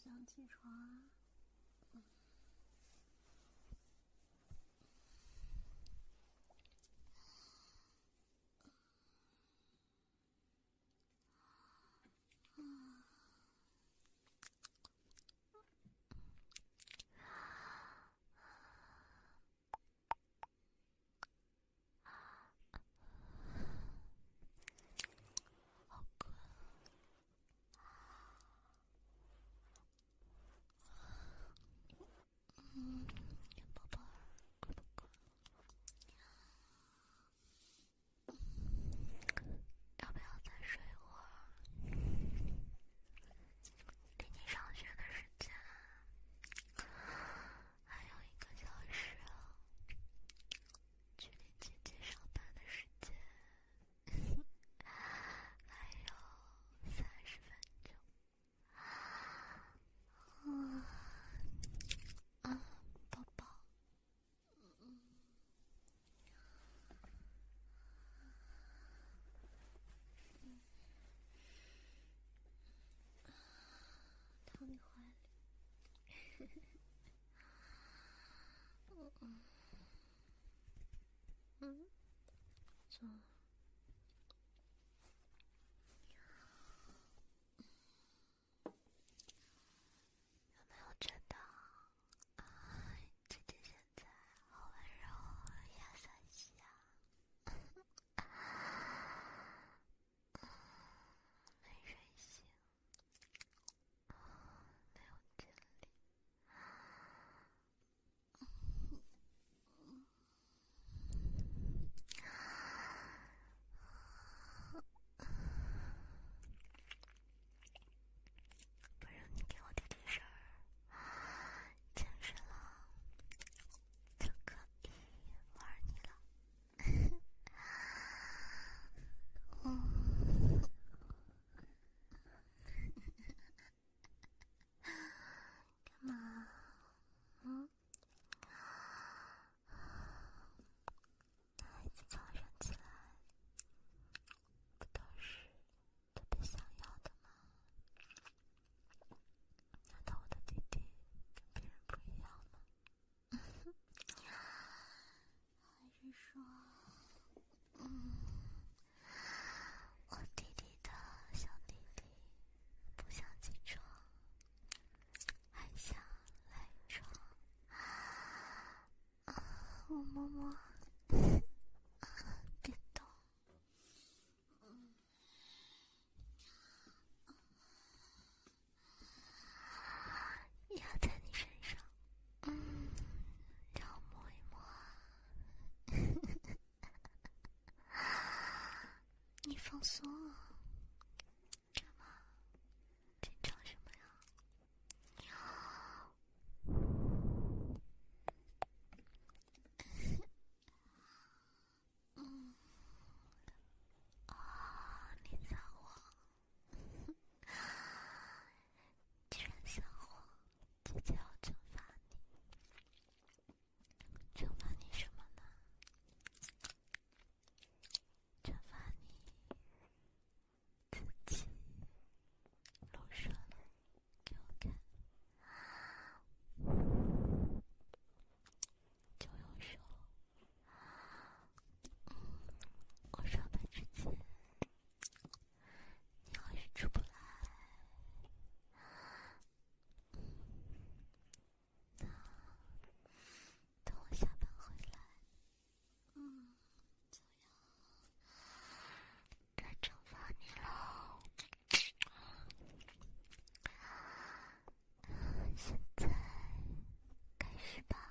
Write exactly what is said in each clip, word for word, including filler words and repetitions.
想起床啊？嗯嗯好困。嗯，宝宝儿，困不困？要不要再睡会儿？离你上学的时间还有一个小时啊，距离姐姐上班的时间还有三十分钟。嗯啊，宝宝， 嗯嗯，躺你怀里。嗯嗯嗯，做。 有没有觉得啊，姐姐现在好温柔，亚萨西啊？没睡醒，没有精力。不然你给我提提神儿，精神了就可以玩你了。嗯，干嘛？嗯，孩子早上起来不都是特别想要的吗？难道我的弟弟跟别人不一样吗？ 还是说， 嗯，我弟弟的小弟弟不想起床，还想赖床。我摸摸，别动。 嗯压在你身上，嗯，让我摸一摸啊。你放松啊，干嘛？紧张什么呀？ 嗯啊，你撒谎！既然撒谎，姐姐要惩罚你。惩罚你什么呢？惩罚你自己露舌了给我看，就用手。我上班之前，你要是出不来，那等我下班回来， 嗯， 该惩罚你喽。现在开始吧。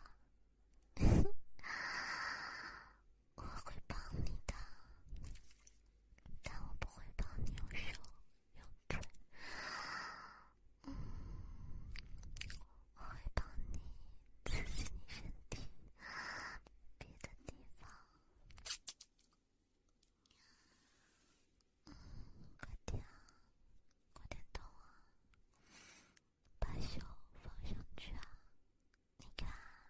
我会帮你的，但我不会帮你用手用嘴。嗯，我会帮你刺激你身体别的地方。嗯，快点啊，快点动啊，把手放上去啊！你看，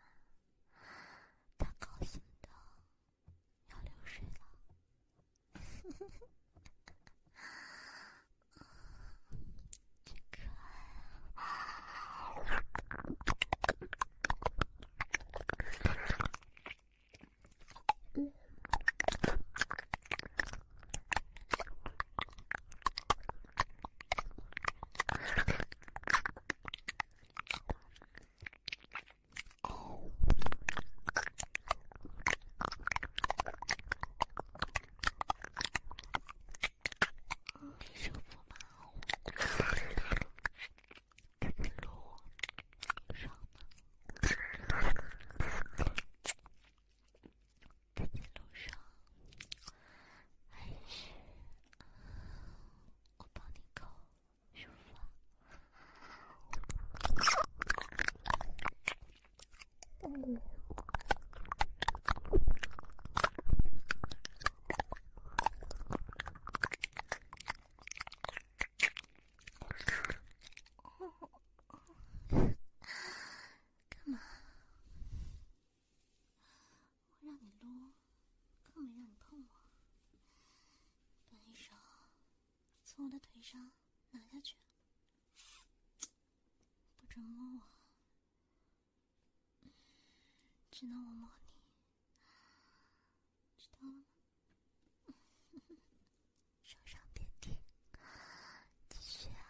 他高兴的要流水了。真可爱啊！ 上拿下去，不准摸我，只能我摸你，知道了吗？ 手上别停，继续啊。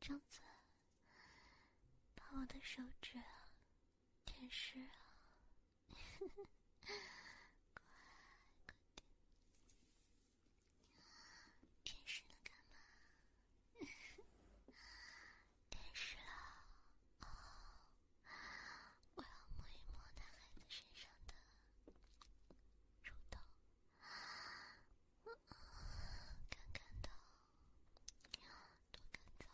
张嘴，把我的手指舔湿啊！快快点，舔湿了干嘛？舔湿了，哦，我要摸一摸男孩子身上的乳头，看看到多干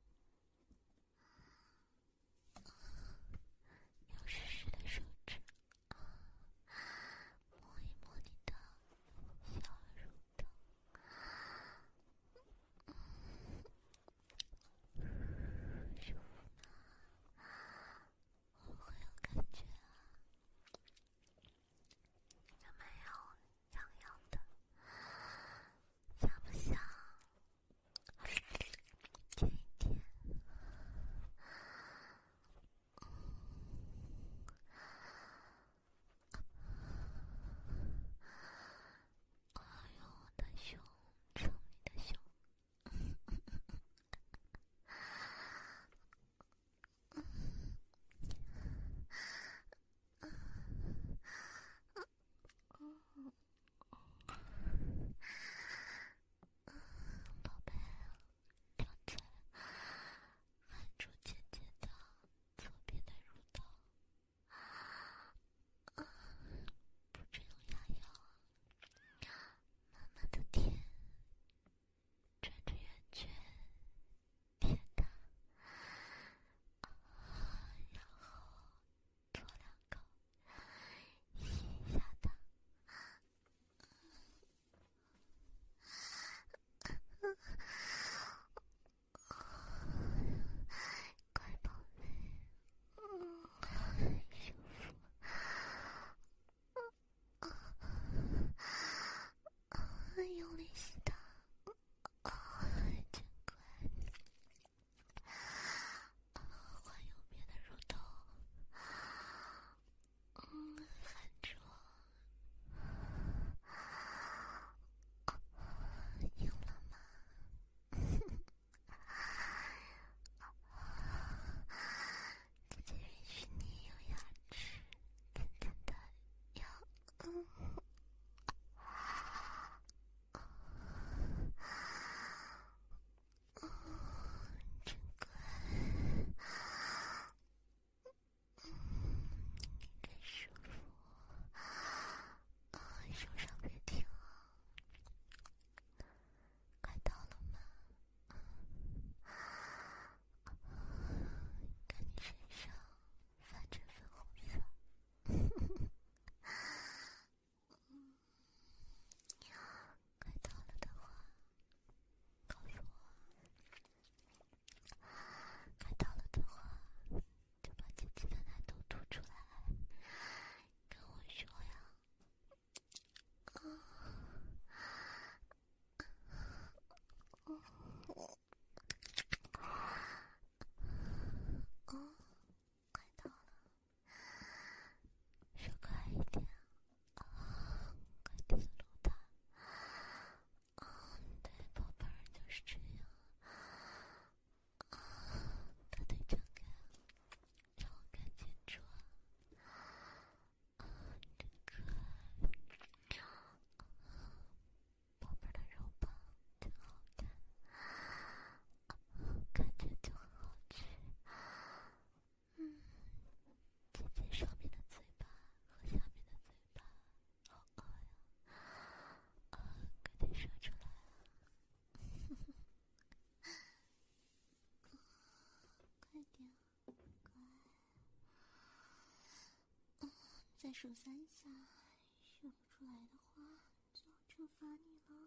燥，有湿湿的手指，摸一摸你的小乳头，舒服吗？会不会有感觉啊？有没有痒痒的？想不想舔一舔？我要用我的胸冲你的胸。宝贝，张嘴，含住姐姐的左边的乳头，不准用牙咬啊，慢慢的舔，转着圆圈，舔它，然后嘬两口，吸一下它。乖宝贝，嗯，舒服，用力吸它，真乖。换右边的乳头，嗯，含住，硬了吗？姐姐允许你用牙齿紧紧的咬，嗯，真乖，真舒服，手上别停啊，快到了吗？看你身上泛着粉红色，快到了的话，告诉我。快到了的话，就把姐姐的奶头吐出来，跟我说呀。哦，快到了，说快一点啊！快点撸它。啊，对，宝贝儿就是这样。啊，大腿张开，让我看清楚啊！啊，这个宝贝儿的肉棒真好看，看着就很好吃。嗯，姐姐上面的嘴巴和下面的嘴巴好饿呀！啊，快点说出来啊！快点，乖。嗯，再数三下，说不出来的话就要惩罚你了。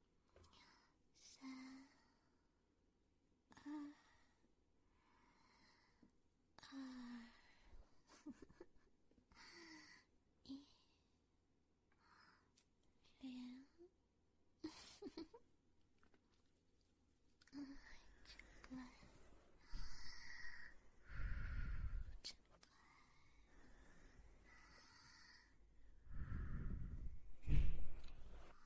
三、二、二、一，连。嗯，真乖，真乖。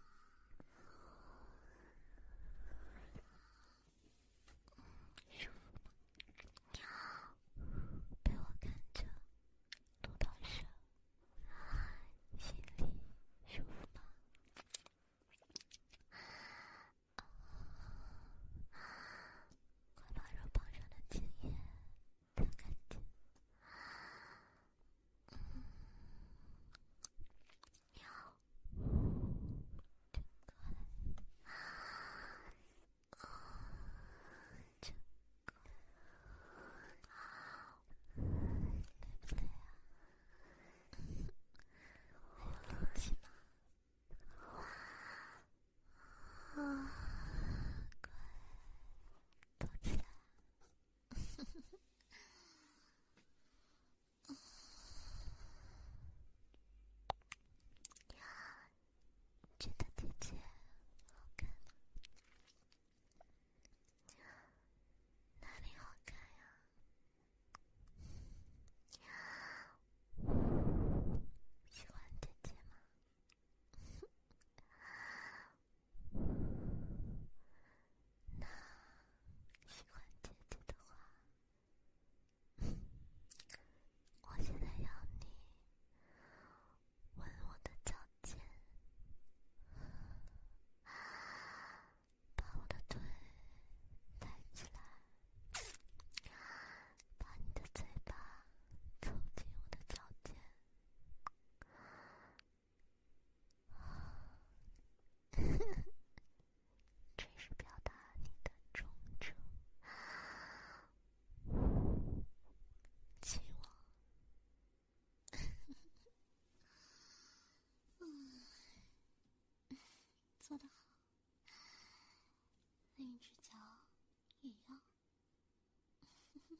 舒服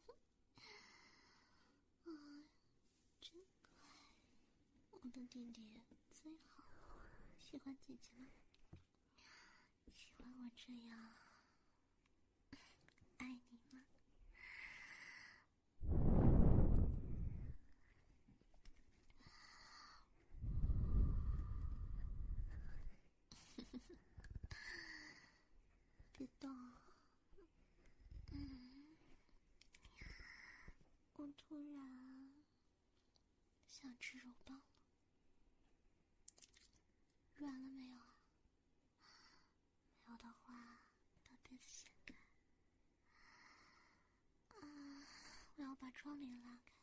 嗯，真乖，我的弟弟最好，喜欢姐姐吗？喜欢我这样爱你吗？别动。嗯，我突然想吃肉棒了，软了没有啊？没有的话，把被子掀开。啊，我要把窗帘拉开，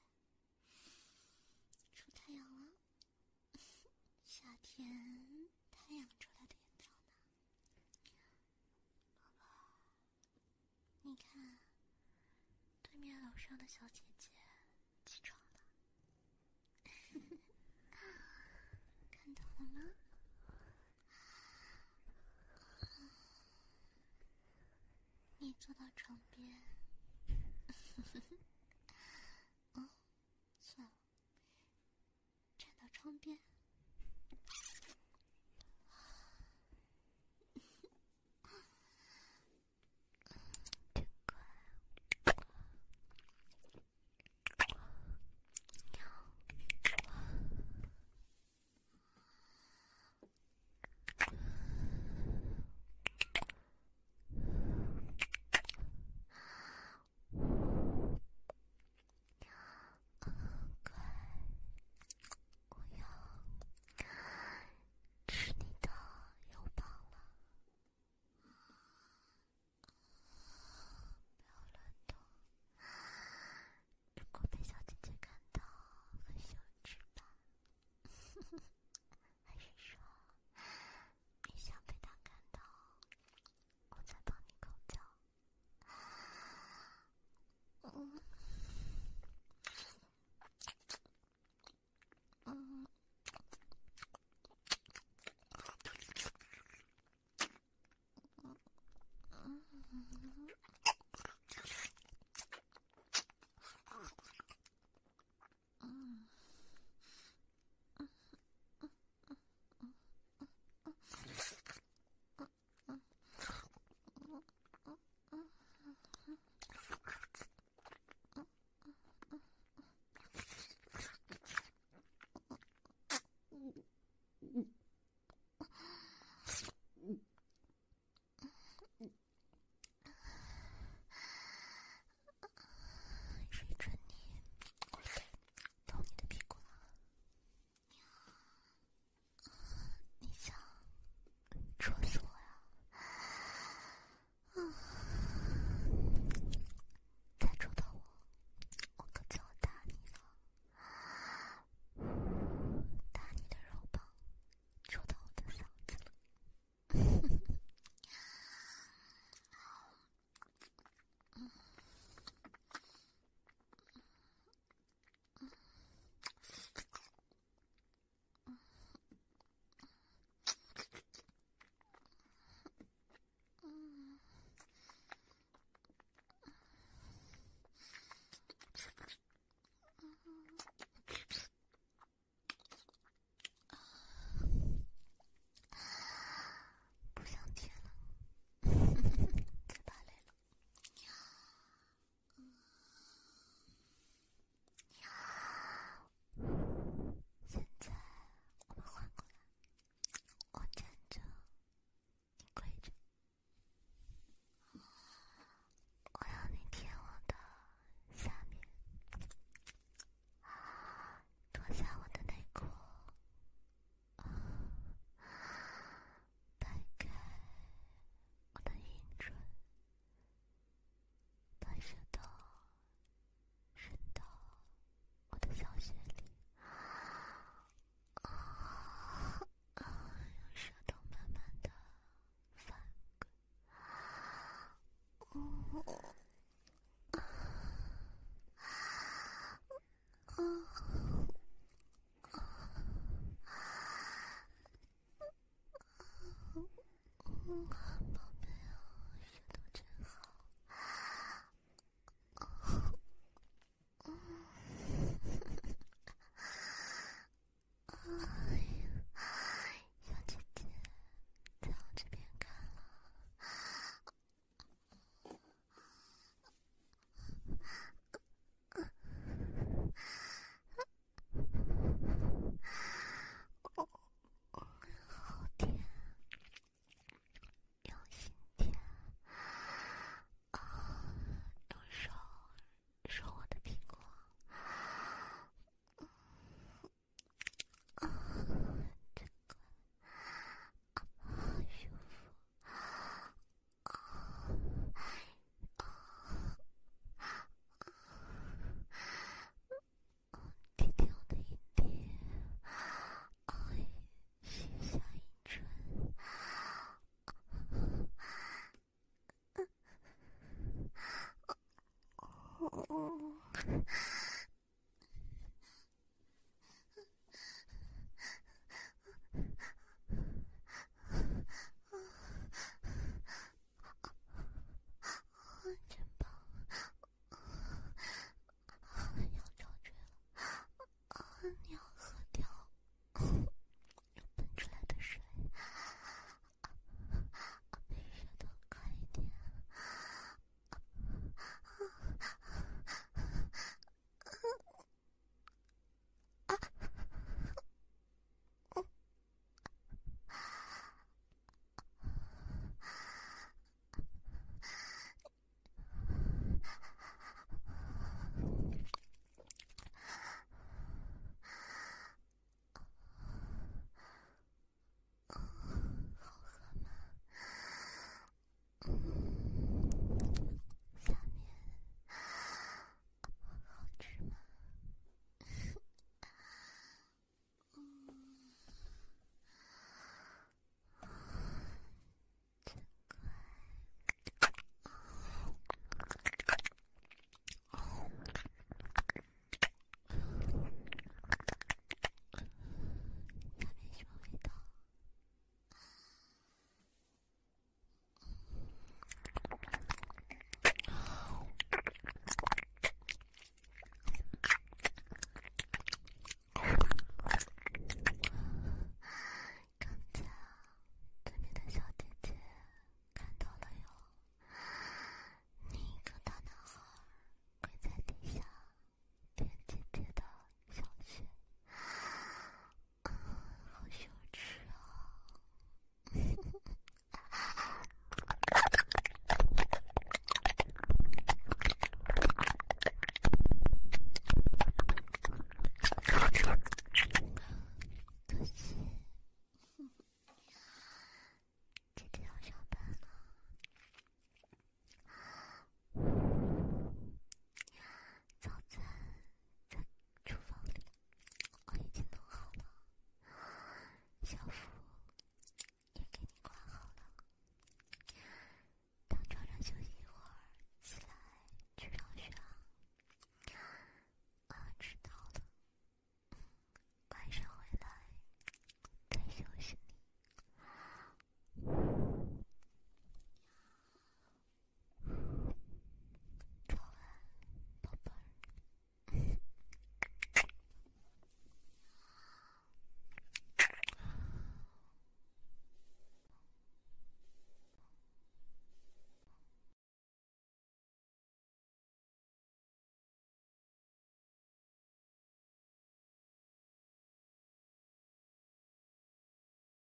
出太阳了。夏天太阳出来的颜色呢。宝宝，你看，对面楼上的小姐姐起床了，看到了吗？你坐到床边。哦，算了，站到窗边。真乖。我要吃你的肉棒了，不要乱动，如果被小姐姐看到很羞耻吧？还是说你想被她看到，我再帮你口交？嗯嗯。谁准你动你的屁股了？你想戳死我呀？嗯，再戳到我，我可就要打你了。打你的肉棒戳到我的嗓子了。嗯。不想舔了，嘴巴累了。现在我们换过来，我站着，你跪着。我要你舔我的下面，脱下我的内裤，掰开我的阴唇，把舌头伸到我的小穴里，用舌头慢慢的翻滚。嗯，宝贝啊，舌头真好。